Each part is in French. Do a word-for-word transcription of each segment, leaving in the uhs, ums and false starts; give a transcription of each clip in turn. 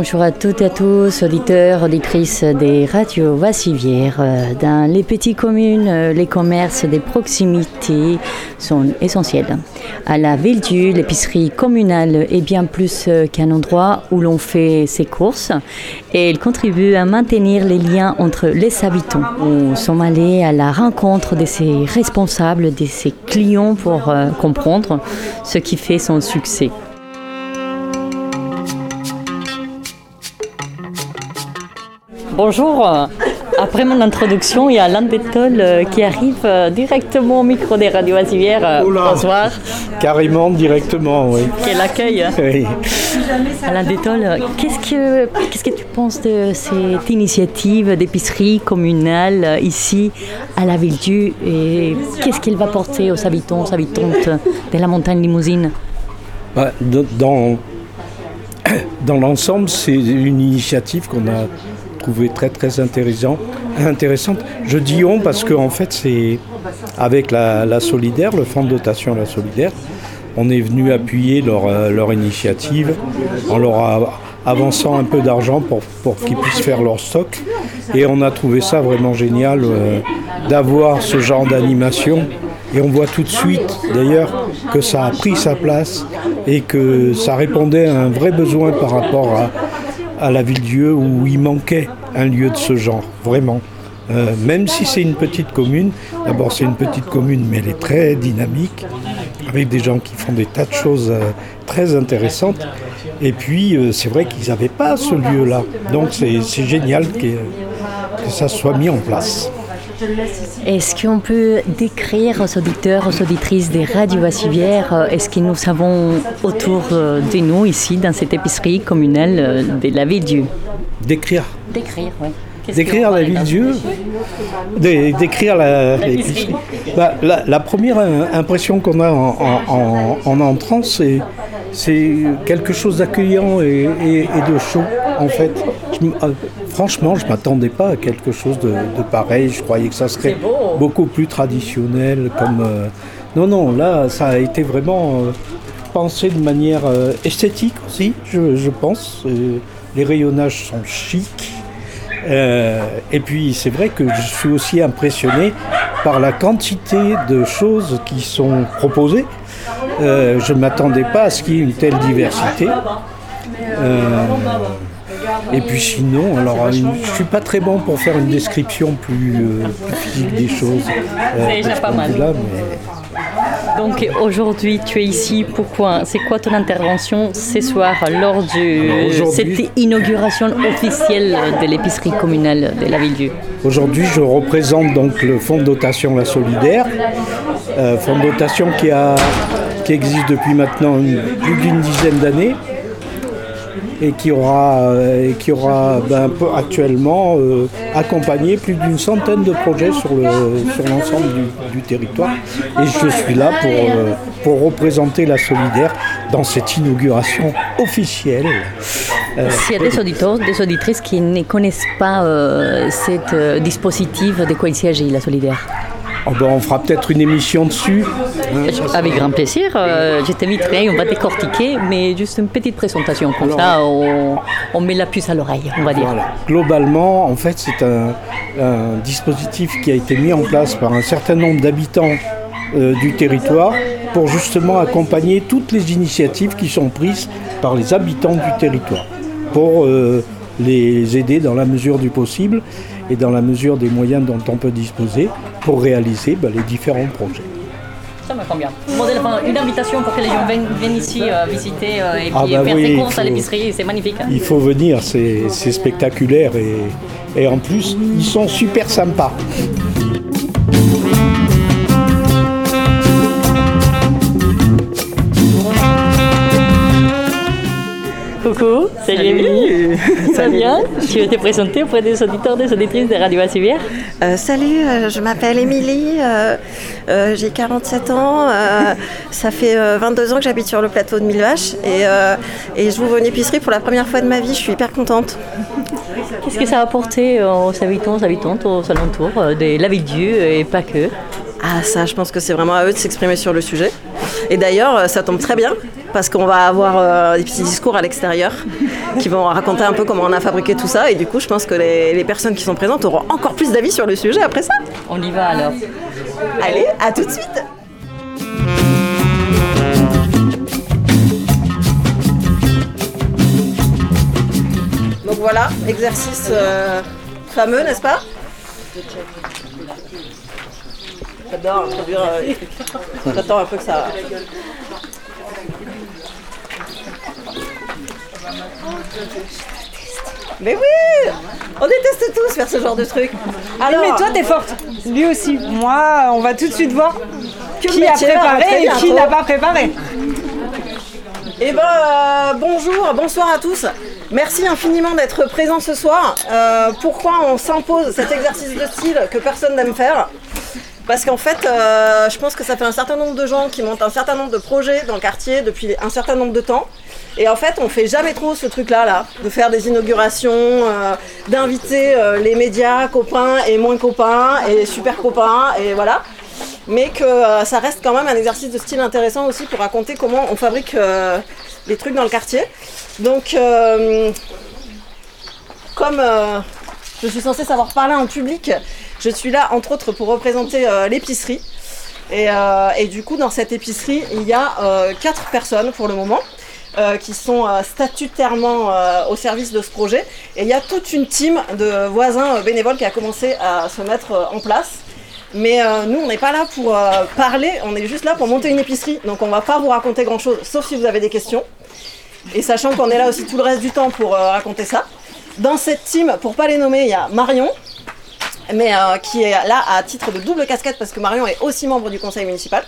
Bonjour à toutes et à tous, auditeurs, auditrices des radios Vassivière. Dans les petites communes, les commerces de proximité sont essentiels. À la Villedieu, l'épicerie communale est bien plus qu'un endroit où l'on fait ses courses et elle contribue à maintenir les liens entre les habitants. Nous sommes allés à la rencontre de ses responsables, de ses clients pour euh, comprendre ce qui fait son succès. Bonjour, après mon introduction, il y a Alain Détol qui arrive directement au micro des radios Vassivière. Bonsoir. Carrément, directement, oui. Quel accueil. Oui. Alain Détol, qu'est-ce que, qu'est-ce que tu penses de cette initiative d'épicerie communale ici à la Villedieu et qu'est-ce qu'elle va porter aux habitants, aux habitantes de la montagne Limousine? Bah, dans, dans l'ensemble, c'est une initiative qu'on a trouvé très très intéressant, intéressante. Je dis on parce qu'en en fait c'est avec la, la Solidaire, le fonds de dotation La Solidaire, on est venu appuyer leur, leur initiative en leur a, avançant un peu d'argent pour, pour qu'ils puissent faire leur stock et on a trouvé ça vraiment génial euh, d'avoir ce genre d'animation et on voit tout de suite d'ailleurs que ça a pris sa place et que ça répondait à un vrai besoin par rapport à à la Villedieu où il manquait un lieu de ce genre, vraiment. Euh, même si c'est une petite commune, d'abord c'est une petite commune mais elle est très dynamique, avec des gens qui font des tas de choses euh, très intéressantes. Et puis euh, c'est vrai qu'ils n'avaient pas ce lieu-là, donc c'est, c'est génial que, que ça soit mis en place. Est-ce qu'on peut décrire aux auditeurs, aux auditrices des radios Vassivière, est-ce que nous avons autour de nous ici, dans cette épicerie communale de la Villedieu? Décrire Décrire, oui. Qu'est-ce Décrire la Villedieu, Dé, décrire la, la l'épicerie. Bah, la, la première impression qu'on a en, en, en, en entrant, c'est, c'est quelque chose d'accueillant et, et, et de chaud, en fait. Je, euh, franchement, je ne m'attendais pas à quelque chose de, de pareil. Je croyais que ça serait beaucoup plus traditionnel. Comme, euh, non, non, là, ça a été vraiment euh, pensé de manière euh, esthétique aussi, je, je pense. Euh, les rayonnages sont chics. Euh, et puis c'est vrai que je suis aussi impressionné par la quantité de choses qui sont proposées. Euh, je ne m'attendais pas à ce qu'il y ait une telle diversité. Euh, et puis sinon, alors je ne suis pas très bon pour faire une description plus, euh, plus physique des choses. Euh, c'est déjà pas mal. Là, mais... Donc aujourd'hui tu es ici, pourquoi? C'est quoi ton intervention ce soir lors de cette inauguration officielle de l'épicerie communale de la Villedieu? Aujourd'hui je représente donc le fonds de dotation La Solidaire, euh, fonds de dotation qui, a, qui existe depuis maintenant une, plus d'une dizaine d'années et qui aura, euh, et qui aura ben, actuellement euh, accompagné plus d'une centaine de projets sur, le, sur l'ensemble du, du territoire. Et je suis là pour, euh, pour représenter La Solidaire dans cette inauguration officielle. Euh, S'il y a des auditeurs, des auditrices qui ne connaissent pas euh, ce euh, dispositif, de quoi il s'agit, La Solidaire? Oh ben on fera peut-être une émission dessus. Avec grand plaisir. Euh, je t'inviterai, on va décortiquer, mais juste une petite présentation. Comme Alors, ça, on, on met la puce à l'oreille, on va dire. Voilà. Globalement, en fait, c'est un, un dispositif qui a été mis en place par un certain nombre d'habitants euh, du territoire pour justement accompagner toutes les initiatives qui sont prises par les habitants du territoire pour euh, les aider dans la mesure du possible et dans la mesure des moyens dont on peut disposer pour réaliser ben, les différents projets. Ça me convient. Modèle, enfin, une invitation pour que les gens viennent, viennent ici euh, visiter euh, et puis ah bah faire oui, des courses faut, à l'épicerie, c'est magnifique. Hein. Il faut venir, c'est, c'est spectaculaire et, et en plus, ils sont super sympas. Coucou, salut Émilie. Ça va bien? Tu veux te présenter auprès des auditeurs, des auditrices de Radio Vassivière? euh, Salut, euh, je m'appelle Émilie, euh, euh, j'ai quarante-sept ans, euh, ça fait euh, vingt-deux ans que j'habite sur le plateau de Millevaches et, euh, et je vous une épicerie pour la première fois de ma vie, je suis hyper contente. Qu'est-ce que ça a apporté aux habitants, aux habitantes, aux alentours de la Villedieu et pas que? Ah ça, je pense que c'est vraiment à eux de s'exprimer sur le sujet. Et d'ailleurs, ça tombe très bien, parce qu'on va avoir euh, des petits discours à l'extérieur qui vont raconter un peu comment on a fabriqué tout ça. Et du coup, je pense que les, les personnes qui sont présentes auront encore plus d'avis sur le sujet après ça. On y va alors. Allez, à tout de suite. Donc voilà, exercice euh, fameux, n'est-ce pas? J'adore introduire euh, les trucs. J'attends un peu que ça... Mais oui, on déteste tous faire ce genre de truc. Alors, mais toi t'es forte, lui aussi. Moi, on va tout de suite voir qui a préparé et qui n'a pas préparé. Eh ben, euh, bonjour, bonsoir à tous. Merci infiniment d'être présents ce soir. Euh, pourquoi on s'impose cet exercice de style que personne n'aime faire? Parce qu'en fait, euh, je pense que ça fait un certain nombre de gens qui montent un certain nombre de projets dans le quartier depuis un certain nombre de temps. Et en fait, on fait jamais trop ce truc-là, là, de faire des inaugurations, euh, d'inviter euh, les médias, copains et moins copains, et super copains, et voilà. Mais que euh, ça reste quand même un exercice de style intéressant aussi pour raconter comment on fabrique euh, les trucs dans le quartier. Donc, euh, comme euh, je suis censée savoir parler en public, je suis là entre autres pour représenter euh, l'épicerie. Et, euh, et du coup, dans cette épicerie, il y a euh, quatre personnes pour le moment. Euh, qui sont euh, statutairement euh, au service de ce projet. Et il y a toute une team de voisins euh, bénévoles qui a commencé à se mettre euh, en place. Mais euh, nous, on n'est pas là pour euh, parler, on est juste là pour monter une épicerie. Donc on va pas vous raconter grand-chose, sauf si vous avez des questions. Et sachant qu'on est là aussi tout le reste du temps pour euh, raconter ça. Dans cette team, pour pas les nommer, il y a Marion, mais euh, qui est là à titre de double casquette parce que Marion est aussi membre du conseil municipal.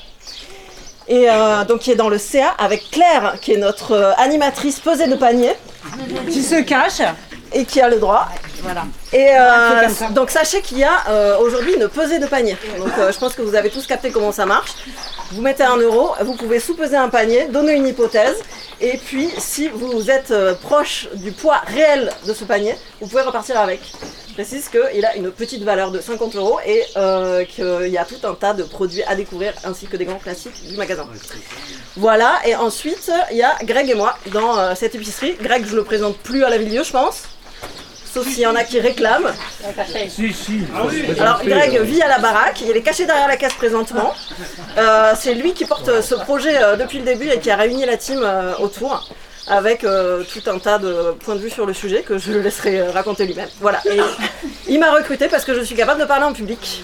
Et euh, donc qui est dans le C A avec Claire qui est notre euh, animatrice pesée de panier qui se cache et qui a le droit. Voilà. Et euh, donc sachez qu'il y a euh, aujourd'hui une pesée de panier. Donc euh, je pense que vous avez tous capté comment ça marche. Vous mettez un euro, vous pouvez sous-peser un panier, donner une hypothèse, et puis si vous êtes euh, proche du poids réel de ce panier, vous pouvez repartir avec. Je précise qu'il a une petite valeur de cinquante euros et euh, qu'il y a tout un tas de produits à découvrir ainsi que des grands classiques du magasin. Voilà, et ensuite il y a Greg et moi dans euh, cette épicerie. Greg, je le présente plus à la vidéo, je pense. Sauf s'il y en a qui réclament. Si, si. Alors Greg vit à la baraque, il est caché derrière la caisse présentement. Euh, c'est lui qui porte ce projet euh, depuis le début et qui a réuni la team euh, autour. Avec euh, tout un tas de points de vue sur le sujet que je le laisserai euh, raconter lui-même. Voilà. Et il m'a recruté parce que je suis capable de parler en public.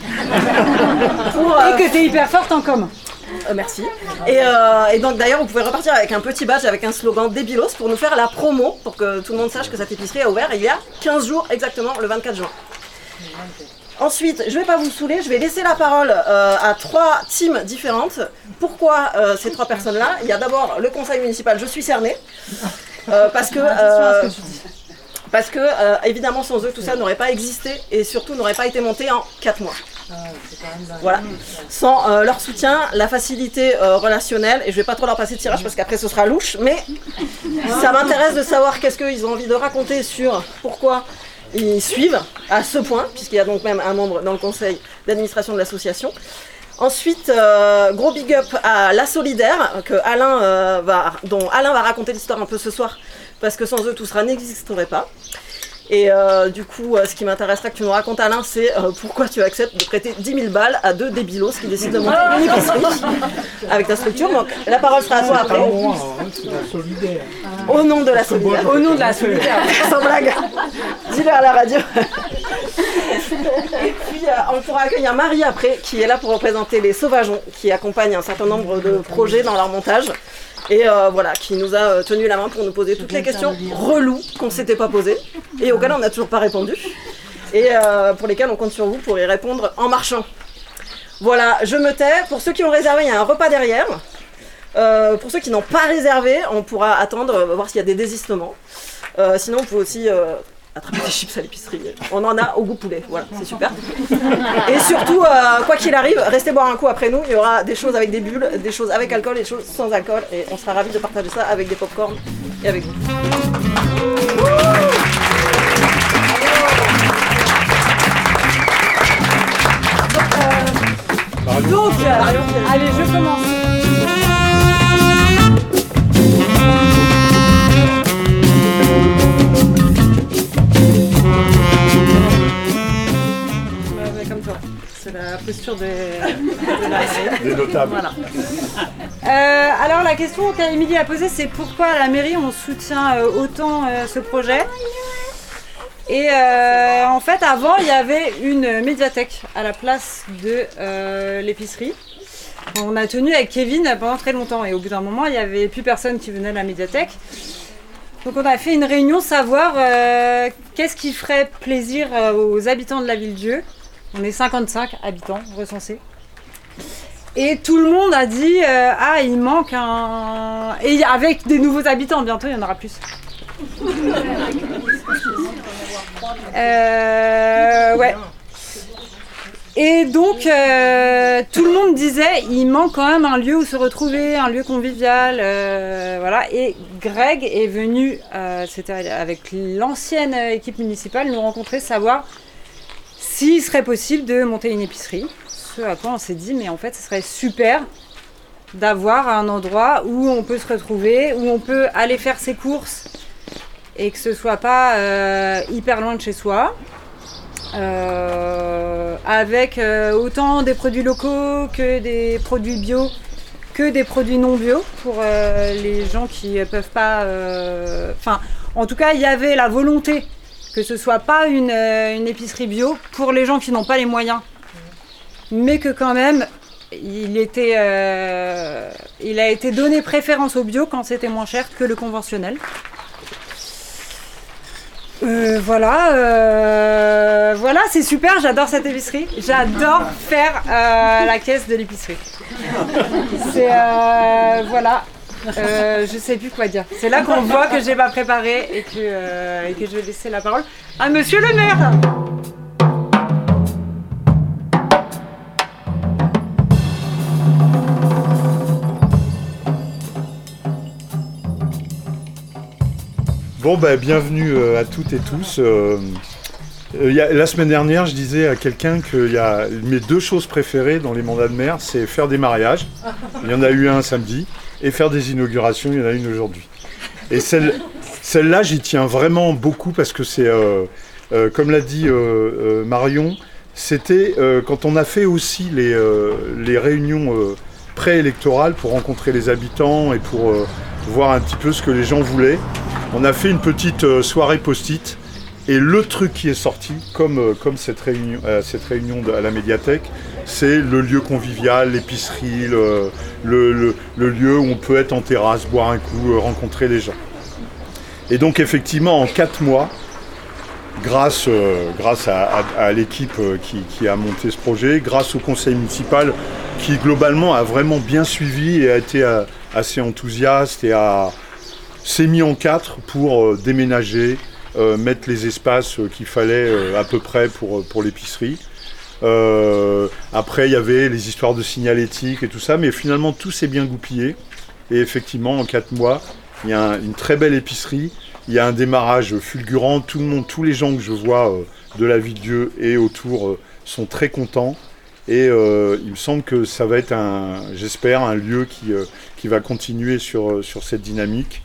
Pour, euh, et que t'es hyper forte en com. Euh, merci. Et, euh, et donc d'ailleurs, vous pouvez repartir avec un petit badge avec un slogan Débilos pour nous faire la promo, pour que tout le monde sache que cette épicerie a ouvert il y a quinze jours exactement, le vingt-quatre juin. Ensuite, je ne vais pas vous saouler, je vais laisser la parole euh, à trois teams différentes. Pourquoi euh, ces trois personnes-là? Il y a d'abord le conseil municipal, je suis cernée, euh, parce que, euh, parce que euh, évidemment sans eux tout ça n'aurait pas existé et surtout n'aurait pas été monté en quatre mois. Voilà. Sans euh, leur soutien, la facilité euh, relationnelle, et je vais pas trop leur passer de tirage parce qu'après ce sera louche, mais ça m'intéresse de savoir qu'est-ce qu'ils ont envie de raconter sur pourquoi ils suivent à ce point, puisqu'il y a donc même un membre dans le conseil d'administration de l'association. Ensuite, euh, gros big up à La Solidaire, que Alain, euh, va, dont Alain va raconter l'histoire un peu ce soir, parce que sans eux tout cela n'existerait pas. Et euh, du coup, euh, ce qui m'intéresserait que tu nous racontes, Alain, c'est euh, pourquoi tu acceptes de prêter dix mille balles à deux débilos qui décident de monter une épicerie avec ta structure. Donc la parole sera à toi après. Au nom de La Solidaire. Au nom de La Solidaire. Sans blague. Dis-le à la radio. Et puis, euh, on pourra accueillir Marie après, qui est là pour représenter les Sauvageons, qui accompagnent un certain nombre de projets dans leur montage. Et euh, voilà, qui nous a euh, tenu la main pour nous poser toutes les questions reloues qu'on ne s'était pas posées et auxquelles on n'a toujours pas répondu et euh, pour lesquelles on compte sur vous pour y répondre en marchant. Voilà, je me tais. Pour ceux qui ont réservé, il y a un repas derrière. Euh, pour ceux qui n'ont pas réservé, on pourra attendre, euh, voir s'il y a des désistements. Euh, sinon, vous pouvez aussi euh, attraper des chips à l'épicerie. On en a au goût poulet, voilà, c'est super. Et surtout, euh, quoi qu'il arrive, restez boire un coup après nous. Il y aura des choses avec des bulles, des choses avec alcool et des choses sans alcool. Et on sera ravis de partager ça avec des pop-corn et avec vous. Donc, euh, allez, je commence. la posture de, de la des notables. Voilà. Euh, alors la question qu'Émilie a posée, c'est pourquoi à la mairie on soutient euh, autant euh, ce projet. Et euh, en fait, avant, il y avait une médiathèque à la place de euh, l'épicerie. On a tenu avec Kevin pendant très longtemps et au bout d'un moment, il n'y avait plus personne qui venait à la médiathèque. Donc on a fait une réunion savoir euh, qu'est-ce qui ferait plaisir euh, aux habitants de la Ville-Dieu. On est cinquante-cinq habitants recensés. Et tout le monde a dit euh, ah, il manque un... Et avec des nouveaux habitants, bientôt il y en aura plus. Euh, ouais. Et donc euh, tout le monde disait il manque quand même un lieu où se retrouver, un lieu convivial, euh, voilà. Et Greg est venu, euh, c'était avec l'ancienne équipe municipale, nous rencontrer, savoir s'il serait possible de monter une épicerie. Ce à quoi on s'est dit mais en fait ce serait super d'avoir un endroit où on peut se retrouver, où on peut aller faire ses courses et que ce soit pas euh, hyper loin de chez soi, euh, avec euh, autant des produits locaux que des produits bio, que des produits non bio pour euh, les gens qui peuvent pas... Enfin, euh, en tout cas, il y avait la volonté que ce soit pas une, euh, une épicerie bio pour les gens qui n'ont pas les moyens, mais que quand même, il, était, euh, il a été donné préférence au bio quand c'était moins cher que le conventionnel. Euh, voilà, euh, voilà, c'est super, j'adore cette épicerie. J'adore faire euh, la caisse de l'épicerie. C'est euh, voilà, euh, je sais plus quoi dire. C'est là qu'on voit que j'ai pas préparé et que, euh, et que je vais laisser la parole à Monsieur le maire. Bon, ben, bienvenue euh, à toutes et tous. Euh, euh, y a, la semaine dernière, je disais à quelqu'un que y a, mes deux choses préférées dans les mandats de maire, c'est faire des mariages. Il y en a eu un samedi. Et faire des inaugurations, il y en a une aujourd'hui. Et celle, celle-là, j'y tiens vraiment beaucoup parce que c'est, euh, euh, comme l'a dit euh, euh, Marion, c'était euh, quand on a fait aussi les, euh, les réunions euh, préélectorales pour rencontrer les habitants et pour euh, voir un petit peu ce que les gens voulaient. On a fait une petite euh, soirée post-it et le truc qui est sorti, comme, euh, comme cette réunion, euh, cette réunion de, à la médiathèque, c'est le lieu convivial, l'épicerie, le, le, le, le lieu où on peut être en terrasse, boire un coup, euh, rencontrer les gens. Et donc effectivement, en quatre mois, grâce, euh, grâce à, à, à l'équipe euh, qui, qui a monté ce projet, grâce au conseil municipal qui globalement a vraiment bien suivi et a été euh, assez enthousiaste et a... s'est mis en quatre pour euh, déménager, euh, mettre les espaces euh, qu'il fallait euh, à peu près pour, pour l'épicerie. Euh, après, il y avait les histoires de signalétique et tout ça, mais finalement, tout s'est bien goupillé. Et effectivement, en quatre mois, il y a un, une très belle épicerie. Il y a un démarrage fulgurant. Tout le monde, tous les gens que je vois euh, de la Ville-Dieu et autour euh, sont très contents. Et euh, il me semble que ça va être, un, j'espère, un lieu qui, euh, qui va continuer sur, sur cette dynamique.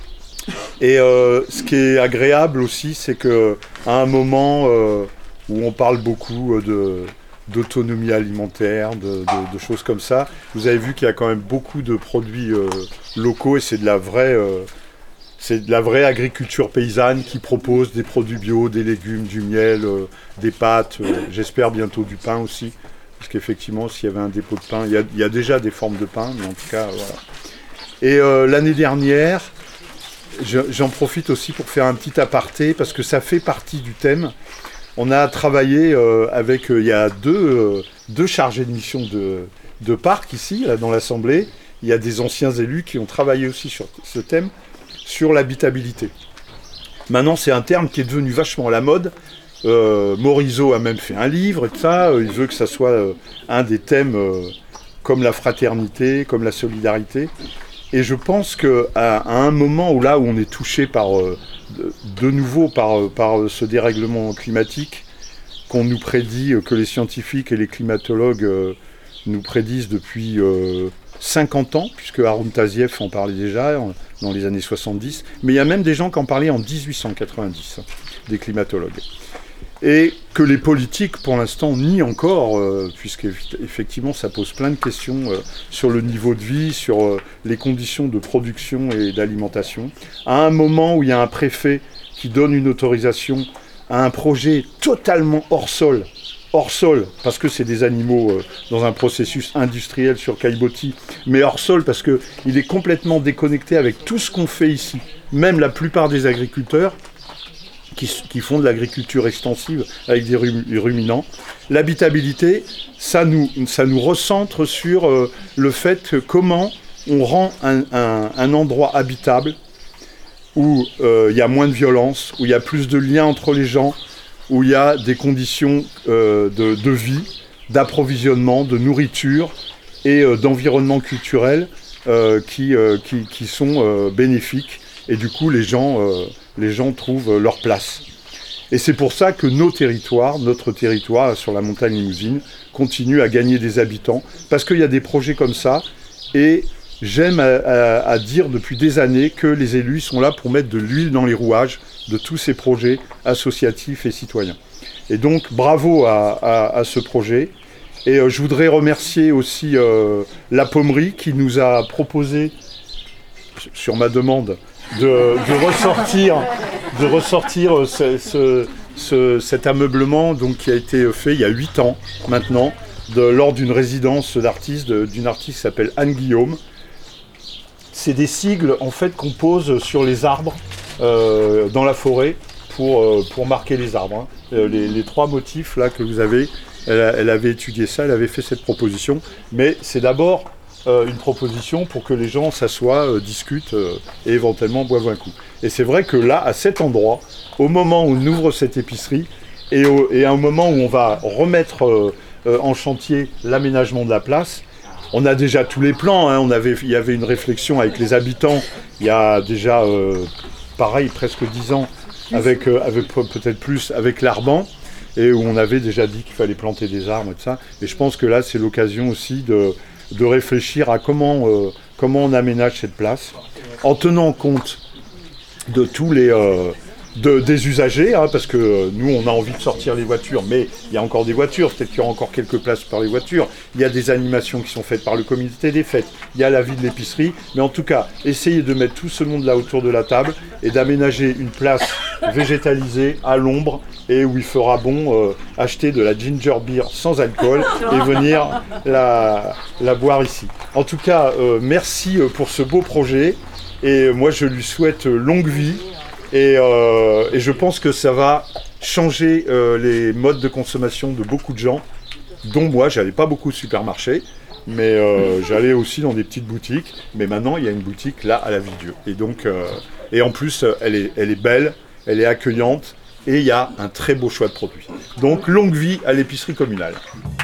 Et euh, ce qui est agréable aussi, c'est qu'à un moment euh, où on parle beaucoup de, d'autonomie alimentaire, de, de, de choses comme ça, vous avez vu qu'il y a quand même beaucoup de produits euh, locaux et c'est de la vraie, euh, c'est de la vraie agriculture paysanne qui propose des produits bio, des légumes, du miel, euh, des pâtes, euh, j'espère bientôt du pain aussi, parce qu'effectivement s'il y avait un dépôt de pain, il y a, il y a déjà des formes de pain, mais en tout cas voilà. Et euh, l'année dernière, j'en profite aussi pour faire un petit aparté parce que ça fait partie du thème. On a travaillé euh, avec, euh, il y a deux, euh, deux chargés de mission de, de parc ici, là, dans l'Assemblée. Il y a des anciens élus qui ont travaillé aussi sur ce thème, sur l'habitabilité. Maintenant, c'est un terme qui est devenu vachement à la mode. Euh, Morisot a même fait un livre et tout ça. Il veut que ça soit euh, un des thèmes euh, comme la fraternité, comme la solidarité. Et je pense qu'à à un moment où là où on est touché par, euh, de, de nouveau par, par ce dérèglement climatique qu'on nous prédit, que les scientifiques et les climatologues euh, nous prédisent depuis euh, cinquante ans, puisque Haroun Tazieff en parlait déjà en, dans les années soixante-dix, mais il y a même des gens qui en parlaient en dix-huit cent quatre-vingt-dix, des climatologues. et que les politiques, pour l'instant, nient encore, euh, puisqu'effectivement, ça pose plein de questions euh, sur le niveau de vie, sur euh, les conditions de production et d'alimentation. À un moment où il y a un préfet qui donne une autorisation à un projet totalement hors sol, hors sol, parce que c'est des animaux euh, dans un processus industriel sur Caillebotis, mais hors sol parce qu'il est complètement déconnecté avec tout ce qu'on fait ici. Même la plupart des agriculteurs, Qui, qui font de l'agriculture extensive avec des ruminants. L'habitabilité, ça nous, ça nous recentre sur euh, le fait que comment on rend un, un, un endroit habitable où il euh, y a moins de violence, où il y a plus de liens entre les gens, où il y a des conditions euh, de, de vie, d'approvisionnement, de nourriture et euh, d'environnement culturel euh, qui, euh, qui, qui sont euh, bénéfiques. Et du coup, les gens, euh, les gens trouvent leur place. Et c'est pour ça que nos territoires, notre territoire sur la montagne Limousine, continue à gagner des habitants, parce qu'il y a des projets comme ça. Et j'aime à, à, à dire depuis des années que les élus sont là pour mettre de l'huile dans les rouages de tous ces projets associatifs et citoyens. Et donc, bravo à, à, à ce projet. Et euh, je voudrais remercier aussi euh, la Pommerie qui nous a proposé, sur ma demande, De, de ressortir, de ressortir ce, ce, ce, cet ameublement donc, qui a été fait il y a huit ans maintenant, de, lors d'une résidence d'artistes, de, d'une artiste qui s'appelle Anne Guillaume. C'est des sigles en fait qu'on pose sur les arbres euh, dans la forêt pour, euh, pour marquer les arbres. Hein. Les, les trois motifs là que vous avez, elle, elle avait étudié ça, elle avait fait cette proposition, mais c'est d'abord Euh, une proposition pour que les gens s'assoient, euh, discutent euh, et éventuellement boivent un coup. Et c'est vrai que là, à cet endroit, au moment où on ouvre cette épicerie et, au, et à un moment où on va remettre euh, euh, en chantier l'aménagement de la place, on a déjà tous les plans. Hein. On avait, il y avait une réflexion avec les habitants il y a déjà, euh, pareil, presque dix ans, avec, euh, avec peut-être plus, avec l'Arban, et où on avait déjà dit qu'il fallait planter des arbres et tout ça. Et je pense que là, c'est l'occasion aussi de de réfléchir à comment, euh, comment on aménage cette place, en tenant compte de tous les euh, de, des usagers, hein, parce que euh, nous on a envie de sortir les voitures, mais il y a encore des voitures, peut-être qu'il y aura encore quelques places par les voitures, il y a des animations qui sont faites par le comité des fêtes, il y a la vie de l'épicerie, mais en tout cas, essayez de mettre tout ce monde là autour de la table et d'aménager une place végétalisée à l'ombre, et où il fera bon euh, acheter de la ginger beer sans alcool et venir la, la boire ici. En tout cas, euh, merci pour ce beau projet, et moi je lui souhaite longue vie, et, euh, et je pense que ça va changer euh, les modes de consommation de beaucoup de gens, dont moi. J'allais pas beaucoup au supermarché, mais euh, j'allais aussi dans des petites boutiques, mais maintenant il y a une boutique là à la Villedieu, et donc euh, et en plus elle est, elle est belle, elle est accueillante, et il y a un très beau choix de produits. Donc, longue vie à l'épicerie communale.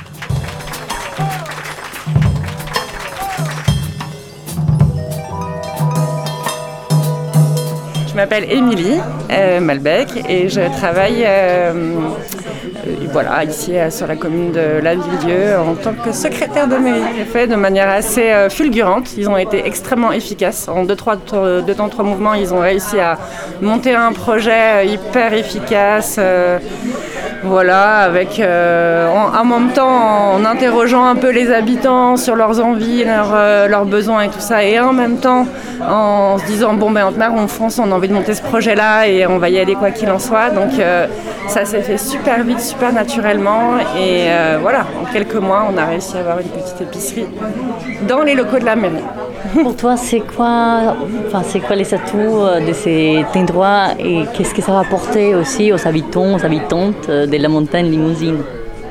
Je m'appelle Émilie euh, Malbec et je travaille euh, euh, voilà, ici euh, sur la commune de La Villedieu en tant que secrétaire de mairie. J'ai fait de manière assez euh, fulgurante. Ils ont été extrêmement efficaces. En deux, trois, deux temps, trois mouvements, ils ont réussi à monter un projet hyper efficace. Euh, Voilà, avec euh, en, en même temps en interrogeant un peu les habitants sur leurs envies, leurs, euh, leurs besoins et tout ça, et en même temps en se disant bon ben on fonce, on a envie de monter ce projet-là et on va y aller quoi qu'il en soit. Donc euh, ça s'est fait super vite, super naturellement, et euh, voilà, en quelques mois on a réussi à avoir une petite épicerie dans les locaux de la mairie. Pour toi, c'est quoi, enfin, c'est quoi les atouts de cet endroit et qu'est-ce que ça va apporter aussi aux habitants, aux habitantes de la montagne Limousine?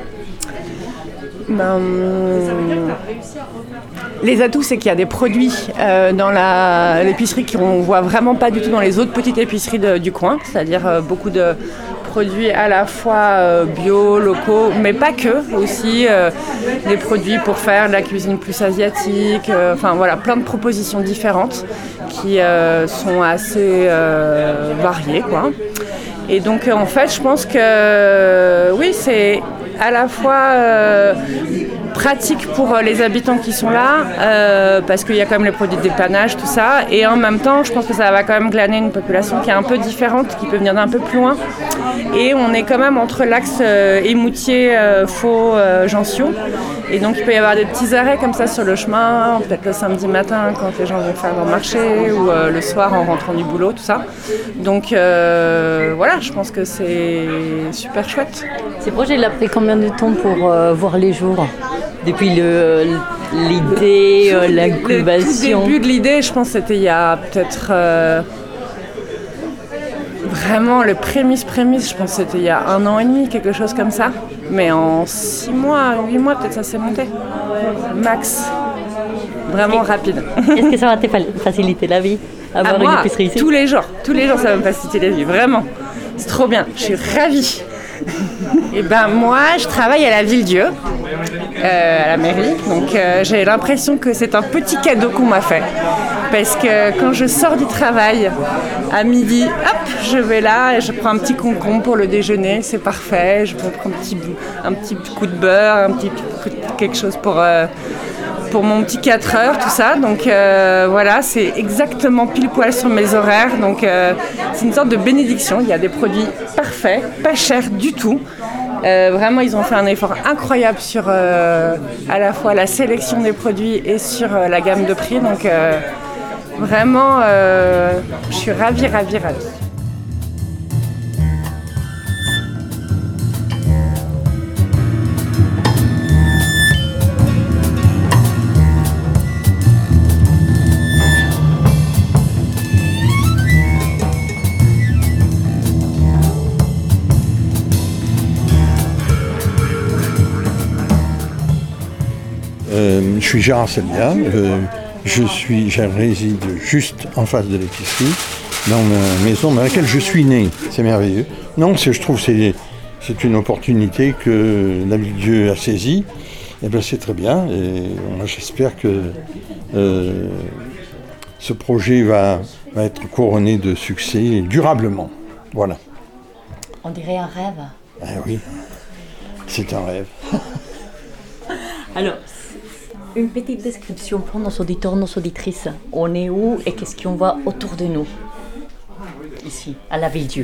Ben, les atouts, c'est qu'il y a des produits euh, dans la, l'épicerie qu'on ne voit vraiment pas du tout dans les autres petites épiceries de, du coin, c'est-à-dire euh, beaucoup de produits à la fois euh, bio, locaux, mais pas que, aussi euh, des produits pour faire de la cuisine plus asiatique, euh, enfin voilà, plein de propositions différentes qui euh, sont assez euh, variées, quoi. Et donc en fait, je pense que oui, c'est à la fois euh, pratique pour les habitants qui sont là, euh, parce qu'il y a quand même les produits de dépannage, tout ça, et en même temps, je pense que ça va quand même glaner une population qui est un peu différente, qui peut venir d'un peu plus loin, et on est quand même entre l'axe euh, Émoutier, euh, Faux, euh, Gencio, et donc il peut y avoir des petits arrêts comme ça sur le chemin, peut-être le samedi matin quand les gens vont faire leur marché, ou euh, le soir en rentrant du boulot, tout ça. Donc euh, voilà, je pense que c'est super chouette. Ces projets, il a pris combien de temps pour euh, voir les jours? Depuis le, l'idée, euh, l'incubation? Le tout début de l'idée, je pense que c'était il y a peut-être... Euh, vraiment, le prémisse, prémisse, je pense que c'était il y a un an et demi, quelque chose comme ça. Mais en six mois, huit mois, peut-être ça s'est monté. Max. Vraiment rapide. Est-ce que ça va te faciliter la vie, avoir ah, moi, une épicerie ici? Tous les jours, tous les jours ça va me faciliter la vie, vraiment. C'est trop bien, je suis ravie. Et ben moi, je travaille à la Ville-Dieu, euh, à la mairie, donc euh, j'ai l'impression que c'est un petit cadeau qu'on m'a fait. Parce que quand je sors du travail, à midi, hop, je vais là et je prends un petit concombre pour le déjeuner, c'est parfait. Je prends un petit, un petit coup de beurre, un petit coup de quelque chose pour... Euh, pour mon petit quatre heures, tout ça. Donc euh, voilà, c'est exactement pile poil sur mes horaires. Donc euh, c'est une sorte de bénédiction. Il y a des produits parfaits, pas chers du tout. Euh, vraiment, ils ont fait un effort incroyable sur euh, à la fois la sélection des produits et sur euh, la gamme de prix. Donc euh, vraiment, euh, je suis ravie, ravie, ravie. Euh, je suis Gérard Selya, euh, je suis, je réside juste en face de l'épicerie, dans ma maison dans laquelle je suis né. C'est merveilleux. Non, c'est, je trouve que c'est, c'est une opportunité que la Ville-Dieu a saisie. Et bien c'est très bien. Et moi, j'espère que euh, ce projet va, va être couronné de succès durablement. Voilà. On dirait un rêve. Ah oui, c'est un rêve. Alors, une petite description pour nos auditeurs, nos auditrices. On est où et qu'est-ce qu'on voit autour de nous, ici, à la Ville-Dieu?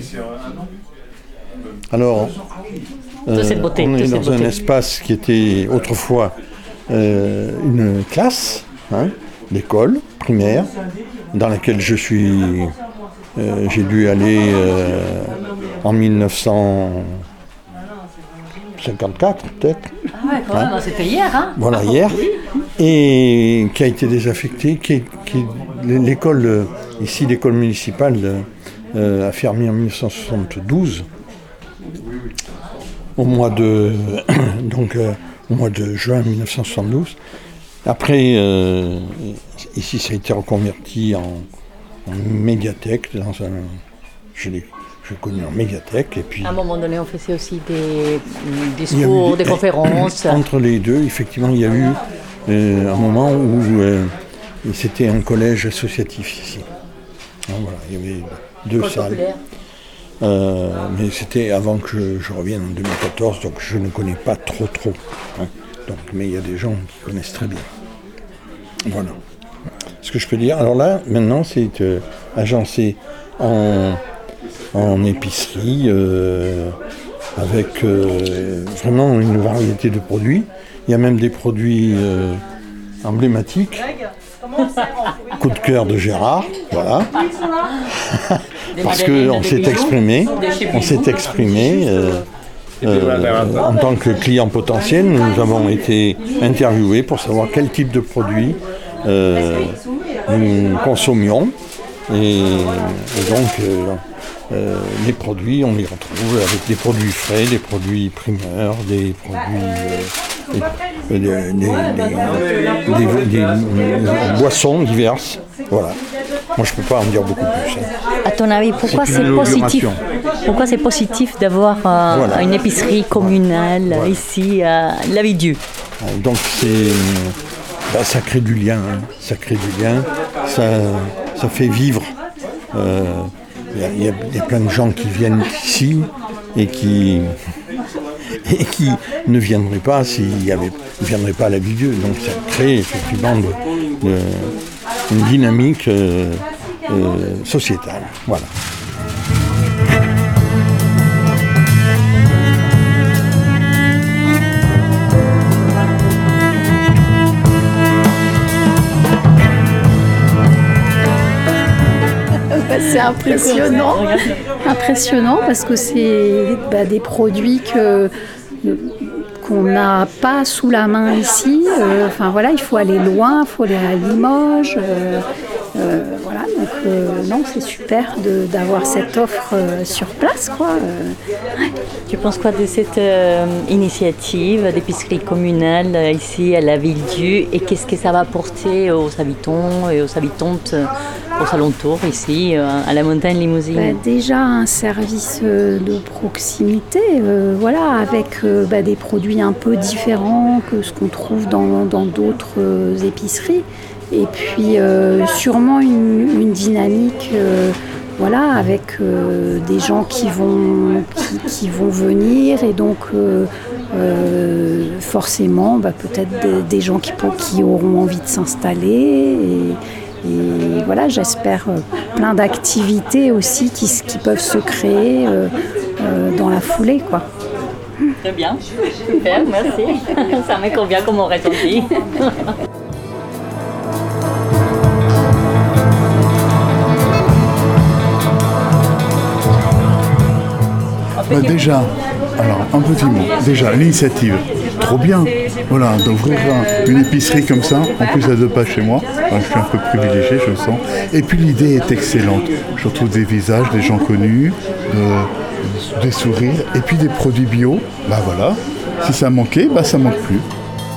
Alors, euh, cette beauté, on est dans beauté. un espace qui était autrefois euh, une classe, hein, d'école primaire, dans laquelle je suis, euh, j'ai dû aller euh, en mille neuf cent cinquante-quatre peut-être. Ah ouais, quand même, hein? C'était hier, hein? Voilà, hier. Et qui a été désaffectée. Qui, qui, l'école, euh, ici, l'école municipale euh, a fermé en mille neuf cent soixante-douze. Au mois de, donc, euh, au mois de juin mille neuf cent soixante-douze. Après, euh, ici, ça a été reconverti en, en médiathèque. Dans un, je l'ai Je connu en médiathèque. Et puis, à un moment donné, on faisait aussi des discours, des, des conférences. Entre les deux, effectivement, il y a eu euh, un moment où euh, c'était un collège associatif ici. Donc, voilà, il y avait deux École salles. Euh, mais c'était avant que je, je revienne en deux mille quatorze, donc je ne connais pas trop trop. Hein. Donc, mais il y a des gens qui connaissent très bien. Voilà. Ce que je peux dire, alors là, maintenant, c'est euh, agencé en... en épicerie, euh, avec euh, vraiment une variété de produits. Il y a même des produits euh, emblématiques. Coup de cœur de Gérard, voilà. Parce qu'on s'est exprimé, on s'est exprimé. Euh, euh, en tant que client potentiel, nous avons été interviewés pour savoir quel type de produit euh, nous consommions. Et, et donc, euh, euh, les produits, on les retrouve avec des produits frais, des produits primeurs, des produits, euh, des, des, des, des, des boissons diverses. Voilà. Moi, je ne peux pas en dire beaucoup plus. Hein. À ton avis, pourquoi c'est, c'est positif Pourquoi c'est positif d'avoir euh, voilà. une épicerie communale voilà. ici à la Ville-Dieu? Donc, c'est, bah, ça crée du lien. Hein. Ça crée du lien. Ça, ça fait vivre. Il euh, y, y, y a plein de gens qui viennent ici et qui, et qui ne viendraient pas s'il y avait, ne viendraient pas à la Villedieu. Donc ça crée effectivement de, de, une dynamique euh, euh, sociétale. Voilà. C'est impressionnant, impressionnant parce que c'est bah, des produits que, qu'on n'a pas sous la main ici. Euh, enfin voilà, il faut aller loin, il faut aller à Limoges. Euh, euh, voilà, donc euh, non, c'est super de, d'avoir cette offre euh, sur place, quoi. Euh, ouais. Tu penses quoi de cette euh, initiative d'épicerie communale euh, ici à la Villedieu et qu'est-ce que ça va apporter aux habitants et aux habitantes euh, aux alentours ici euh, à la montagne Limousine? Bah, déjà un service euh, de proximité, euh, voilà, avec euh, bah, des produits un peu différents que ce qu'on trouve dans, dans d'autres euh, épiceries. Et puis euh, sûrement une, une dynamique euh, voilà, avec euh, des gens qui vont, qui, qui vont venir et donc euh, euh, forcément bah, peut-être des, des gens qui, qui auront envie de s'installer. Et, et voilà, j'espère euh, plein d'activités aussi qui, qui peuvent se créer euh, euh, dans la foulée, quoi. Très bien, super, merci. Ça me convient comme on ressenti. Bah déjà, alors un petit mot, déjà l'initiative, trop bien, voilà, d'ouvrir une épicerie comme ça, en plus à deux pas chez moi, enfin, je suis un peu privilégié, je le sens, et puis l'idée est excellente, je retrouve des visages, des gens connus, de, des sourires, et puis des produits bio, bah voilà, si ça manquait, bah ça manque plus.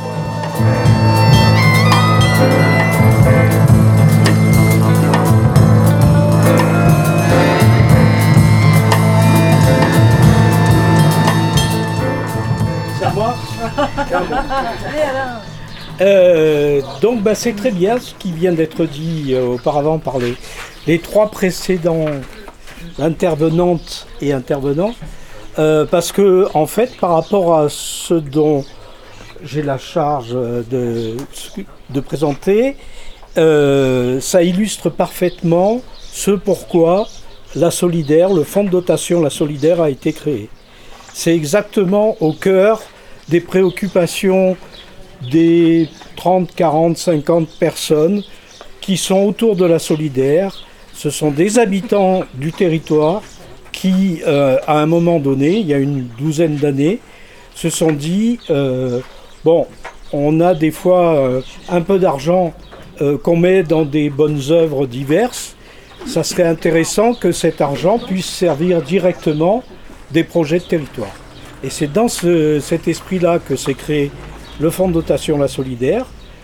Euh, donc bah, c'est très bien ce qui vient d'être dit euh, auparavant par les, les trois précédents intervenantes et intervenants euh, parce que en fait par rapport à ce dont j'ai la charge de, de présenter euh, ça illustre parfaitement ce pourquoi la Solidaire, le fonds de dotation La Solidaire a été créé. C'est exactement au cœur des préoccupations des trente, quarante, cinquante personnes qui sont autour de la Solidaire. Ce sont des habitants du territoire qui, euh, à un moment donné, il y a une douzaine d'années, se sont dit, euh, bon, on a des fois euh, un peu d'argent euh, qu'on met dans des bonnes œuvres diverses, ça serait intéressant que cet argent puisse servir directement des projets de territoire. Et c'est dans ce, cet esprit-là que s'est créé le fonds de dotation La Solidaire,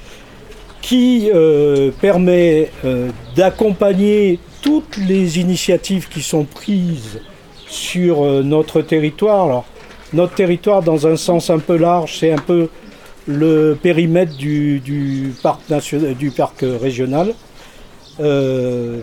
qui euh, permet euh, d'accompagner toutes les initiatives qui sont prises sur euh, notre territoire. Alors, notre territoire, dans un sens un peu large, c'est un peu le périmètre du, du, parc, national, du parc régional. Euh,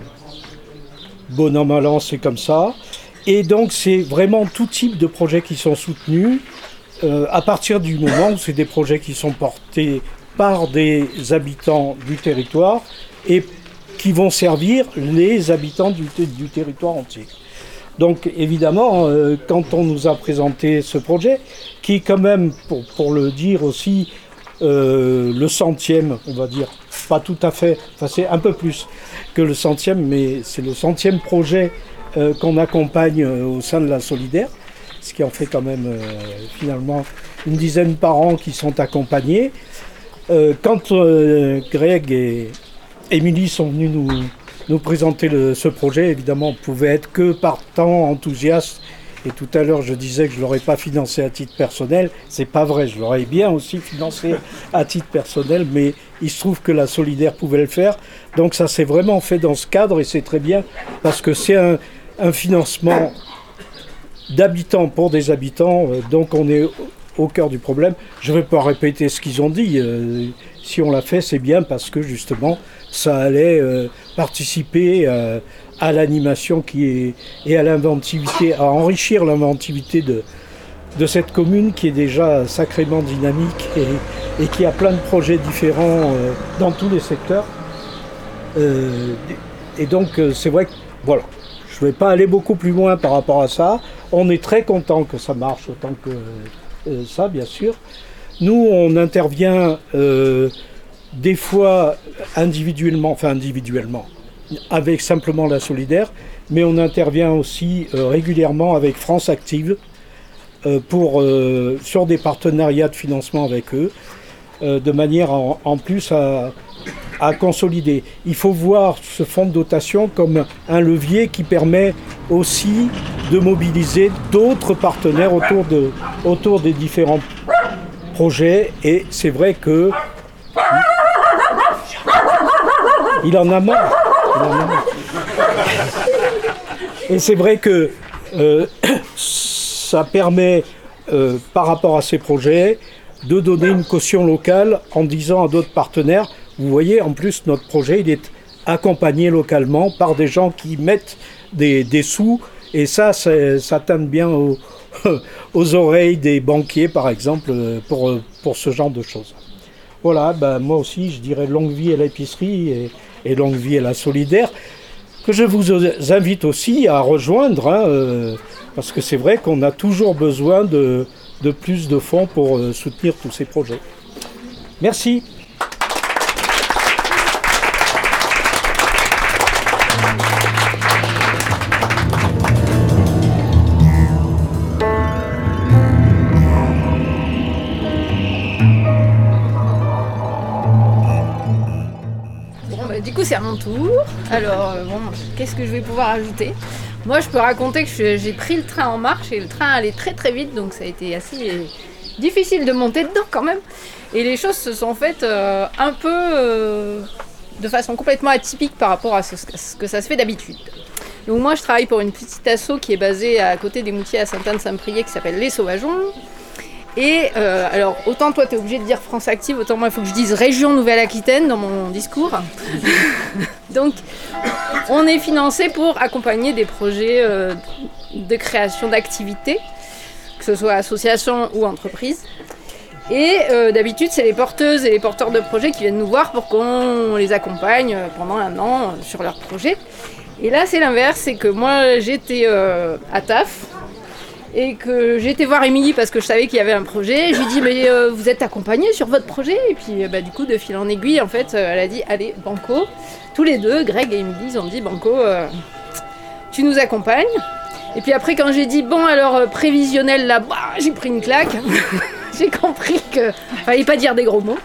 bon an, mal an, c'est comme ça. Et donc, c'est vraiment tout type de projets qui sont soutenus. Euh, à partir du moment où c'est des projets qui sont portés par des habitants du territoire et qui vont servir les habitants du, du territoire entier. Donc évidemment, euh, quand on nous a présenté ce projet, qui est quand même, pour, pour le dire aussi, euh, le centième, on va dire, pas tout à fait, enfin c'est un peu plus que le centième, mais c'est le centième projet euh, qu'on accompagne euh, au sein de La Solidaire, ce qui en fait quand même euh, finalement une dizaine par an qui sont accompagnés. Euh, quand euh, Greg et Émilie sont venus nous, nous présenter le, ce projet, évidemment on ne pouvait être que partant, enthousiaste. Et tout à l'heure je disais que je ne l'aurais pas financé à titre personnel. C'est pas vrai, je l'aurais bien aussi financé à titre personnel, mais il se trouve que La Solidaire pouvait le faire. Donc ça s'est vraiment fait dans ce cadre et c'est très bien parce que c'est un, un financement d'habitants pour des habitants, donc on est au cœur du problème. Je ne vais pas répéter ce qu'ils ont dit. Euh, si on l'a fait, c'est bien parce que justement, ça allait euh, participer euh, à l'animation qui est, et à l'inventivité, à enrichir l'inventivité de, de cette commune qui est déjà sacrément dynamique et, et qui a plein de projets différents euh, dans tous les secteurs. Euh, et donc euh, c'est vrai que voilà, je ne vais pas aller beaucoup plus loin par rapport à ça. On est très content que ça marche autant que euh, ça, bien sûr. Nous, on intervient euh, des fois individuellement, enfin individuellement, avec simplement la Solidaire, mais on intervient aussi euh, régulièrement avec France Active euh, pour, euh, sur des partenariats de financement avec eux, euh, de manière en, en plus à, à consolider. Il faut voir ce fonds de dotation comme un levier qui permet aussi de mobiliser d'autres partenaires autour, de, autour des différents projets. Et c'est vrai que il en a marre. Il en a marre. Et c'est vrai que euh, ça permet, euh, par rapport à ces projets, de donner une caution locale en disant à d'autres partenaires, vous voyez, en plus, notre projet, il est accompagné localement par des gens qui mettent des, des sous, et ça, ça teinte bien aux, aux oreilles des banquiers, par exemple, pour, pour ce genre de choses. Voilà, ben, moi aussi, je dirais longue vie à l'épicerie et, et longue vie à la Solidaire, que je vous invite aussi à rejoindre, hein, euh, parce que c'est vrai qu'on a toujours besoin de, de plus de fonds pour euh, soutenir tous ces projets. Merci. Du coup, c'est à mon tour. Alors, euh, bon, qu'est-ce que je vais pouvoir ajouter ? Moi, je peux raconter que je, j'ai pris le train en marche et le train allait très très vite, donc ça a été assez euh, difficile de monter dedans quand même. Et les choses se sont faites euh, un peu euh, de façon complètement atypique par rapport à ce, ce que ça se fait d'habitude. Donc moi, je travaille pour une petite asso qui est basée à côté des Moutiers à Sainte-Anne-Saint-Priest qui s'appelle Les Sauvageons. Et euh, alors, autant toi, tu es obligé de dire France Active, autant moi, il faut que je dise Région Nouvelle-Aquitaine dans mon discours. Donc, on est financé pour accompagner des projets euh, de création d'activités, que ce soit associations ou entreprises. Et euh, d'habitude, c'est les porteuses et les porteurs de projets qui viennent nous voir pour qu'on les accompagne pendant un an sur leurs projets. Et là, c'est l'inverse, c'est que moi, j'étais euh, à T A F. Et que j'ai été voir Émilie parce que je savais qu'il y avait un projet. Je lui ai dit, mais euh, vous êtes accompagnée sur votre projet ? Et puis, bah, du coup, de fil en aiguille, en fait, euh, elle a dit, allez, banco. Tous les deux, Greg et Émilie, ils ont dit, banco, euh, tu nous accompagnes. Et puis après, quand j'ai dit, bon, alors, euh, prévisionnel, là, bah, j'ai pris une claque. J'ai compris qu'il fallait pas dire des gros mots.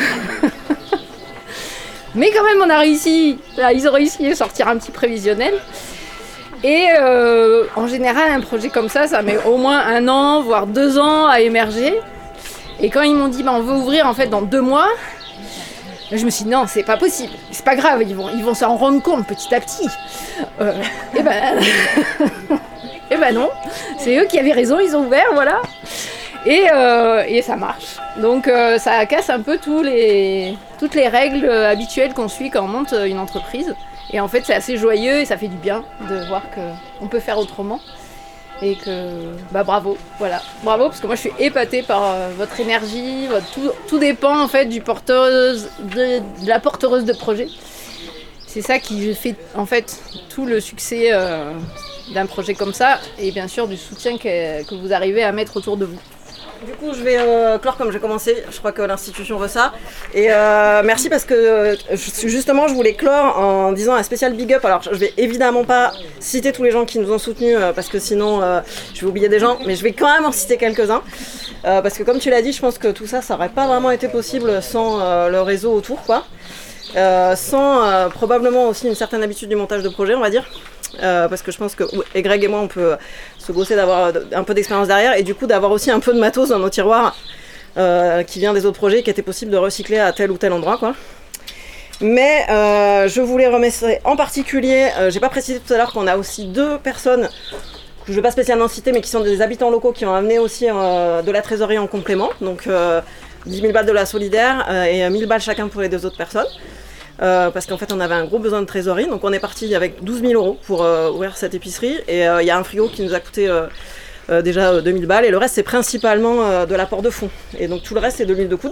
Mais quand même, on a réussi. Là, ils ont réussi à sortir un petit prévisionnel. Et euh, en général, un projet comme ça, ça met au moins un an, voire deux ans à émerger. Et quand ils m'ont dit, bah, on veut ouvrir en fait dans deux mois, je me suis dit, non, c'est pas possible, c'est pas grave, ils vont, ils vont s'en rendre compte petit à petit. Euh, et ben, et ben non, c'est eux qui avaient raison, ils ont ouvert, voilà. Et, euh, et ça marche. Donc euh, ça casse un peu tous les, toutes les règles habituelles qu'on suit quand on monte une entreprise. Et en fait, c'est assez joyeux et ça fait du bien de voir qu'on peut faire autrement. Et que, bah bravo, voilà. Bravo, parce que moi, je suis épatée par euh, votre énergie. Votre, tout, tout dépend, en fait, du porteuse, de, de la porteuse de projet. C'est ça qui fait, en fait, tout le succès euh, d'un projet comme ça. Et bien sûr, du soutien que, que vous arrivez à mettre autour de vous. Du coup, je vais euh, clore comme j'ai commencé. Je crois que l'institution veut ça. Et euh, merci parce que euh, justement, je voulais clore en disant un spécial big up. Alors, je vais évidemment pas citer tous les gens qui nous ont soutenus euh, parce que sinon, euh, je vais oublier des gens. Mais je vais quand même en citer quelques-uns. Euh, parce que comme tu l'as dit, je pense que tout ça, ça n'aurait pas vraiment été possible sans euh, le réseau autour, quoi. Euh, sans euh, probablement aussi une certaine habitude du montage de projet, on va dire. Euh, parce que je pense que et Greg et moi on peut se bosser d'avoir un peu d'expérience derrière et du coup d'avoir aussi un peu de matos dans nos tiroirs euh, qui vient des autres projets qui étaient possibles de recycler à tel ou tel endroit, quoi. Mais euh, je voulais remercier en particulier, euh, j'ai pas précisé tout à l'heure qu'on a aussi deux personnes que je vais pas spécialement citer mais qui sont des habitants locaux qui ont amené aussi euh, de la trésorerie en complément, donc euh, dix mille balles de la Solidaire euh, et mille balles chacun pour les deux autres personnes. Euh, parce qu'en fait on avait un gros besoin de trésorerie, donc on est parti avec douze mille euros pour euh, ouvrir cette épicerie et il euh, y a un frigo qui nous a coûté euh, euh, déjà euh, deux mille balles, et le reste c'est principalement euh, de l'apport de fonds. Et donc tout le reste c'est de l'huile de coude.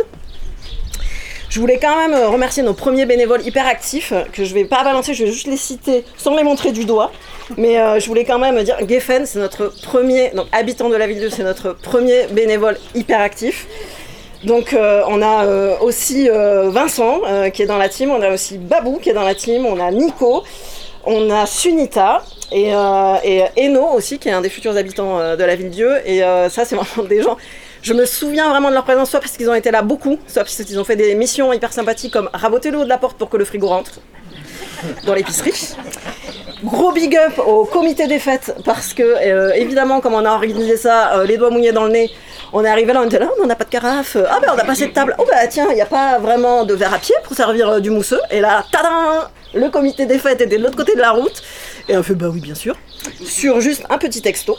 Je voulais quand même remercier nos premiers bénévoles hyper actifs, que je vais pas balancer, je vais juste les citer sans les montrer du doigt. Mais euh, je voulais quand même dire, Geffen, c'est notre premier, donc habitant de la ville, c'est notre premier bénévole hyper actif. Donc euh, on a euh, aussi euh, Vincent euh, qui est dans la team, on a aussi Babou qui est dans la team, on a Nico, on a Sunita et, euh, et Eno aussi qui est un des futurs habitants euh, de la Ville-Dieu. Et euh, ça c'est vraiment des gens... Je me souviens vraiment de leur présence, soit parce qu'ils ont été là beaucoup, soit parce qu'ils ont fait des missions hyper sympathiques comme raboter le haut de la porte pour que le frigo rentre dans l'épicerie. Gros big up au comité des fêtes parce que, euh, évidemment, comme on a organisé ça, euh, les doigts mouillés dans le nez, on est arrivé là, on était là, on n'a pas de carafe. Ah ben on n'a pas cette table. Oh ben tiens, il n'y a pas vraiment de verre à pied pour servir euh, du mousseux. Et là, tadam, le comité des fêtes était de l'autre côté de la route. Et on fait bah oui, bien sûr. Sur juste un petit texto.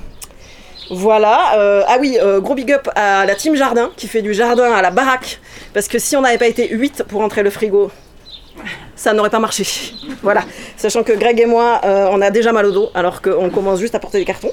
Voilà, euh, ah oui, euh, gros big up à la team jardin qui fait du jardin à la baraque, parce que si on n'avait pas été huit pour rentrer le frigo, ça n'aurait pas marché. Voilà, sachant que Greg et moi, euh, on a déjà mal au dos, alors qu'on commence juste à porter des cartons.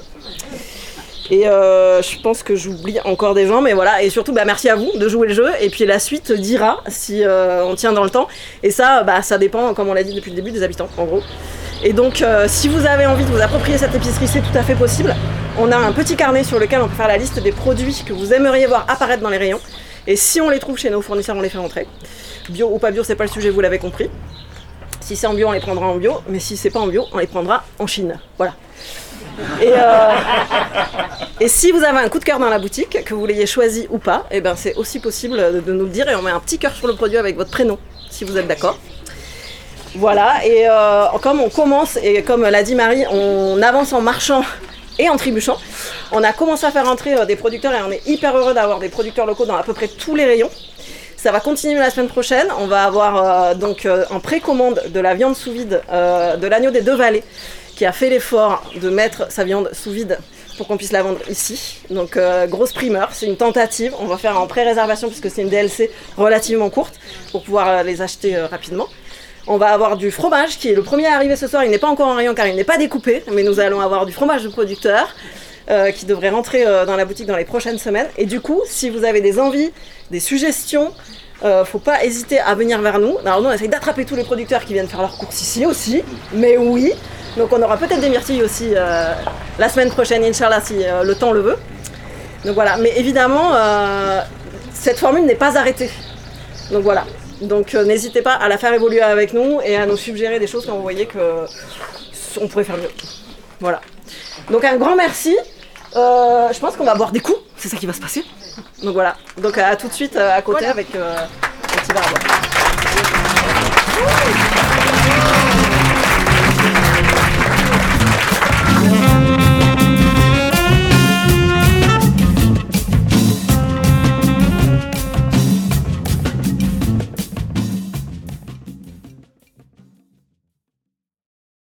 Et euh, je pense que j'oublie encore des gens, mais voilà, et surtout bah, merci à vous de jouer le jeu, et puis la suite dira si euh, on tient dans le temps, et ça, bah, ça dépend, comme on l'a dit depuis le début, des habitants, en gros. Et donc, euh, si vous avez envie de vous approprier cette épicerie, c'est tout à fait possible. On a un petit carnet sur lequel on peut faire la liste des produits que vous aimeriez voir apparaître dans les rayons. Et si on les trouve chez nos fournisseurs, on les fait rentrer. Bio ou pas bio, c'est pas le sujet, vous l'avez compris. Si c'est en bio, on les prendra en bio. Mais si c'est pas en bio, on les prendra en Chine. Voilà. Et, euh, et si vous avez un coup de cœur dans la boutique, que vous l'ayez choisi ou pas, et ben c'est aussi possible de, de nous le dire. Et on met un petit cœur sur le produit avec votre prénom, si vous êtes d'accord. Voilà, et euh, comme on commence, et comme l'a dit Marie, on avance en marchant et en trébuchant. On a commencé à faire entrer euh, des producteurs et on est hyper heureux d'avoir des producteurs locaux dans à peu près tous les rayons. Ça va continuer la semaine prochaine. On va avoir euh, donc euh, en précommande de la viande sous vide euh, de l'agneau des Deux Vallées qui a fait l'effort de mettre sa viande sous vide pour qu'on puisse la vendre ici. Donc euh, grosse primeur, c'est une tentative. On va faire en pré-réservation puisque c'est une D L C relativement courte pour pouvoir euh, les acheter euh, rapidement. On va avoir du fromage qui est le premier à arriver ce soir. Il n'est pas encore en rayon car il n'est pas découpé, mais nous allons avoir du fromage de producteur euh, qui devrait rentrer euh, dans la boutique dans les prochaines semaines. Et du coup, si vous avez des envies, des suggestions, euh, faut pas hésiter à venir vers nous. Alors nous, on essaye d'attraper tous les producteurs qui viennent faire leurs courses ici aussi, mais oui. Donc on aura peut-être des myrtilles aussi euh, la semaine prochaine, Inch'Allah, si euh, le temps le veut. Donc voilà, mais évidemment, euh, cette formule n'est pas arrêtée. Donc voilà. Donc euh, n'hésitez pas à la faire évoluer avec nous et à nous suggérer des choses quand vous voyez qu'on pourrait faire mieux. Voilà. Donc un grand merci. Euh, je pense qu'on va boire des coups, c'est ça qui va se passer. Donc voilà. Donc à tout de suite à côté voilà. Avec euh, un petit verre à boire.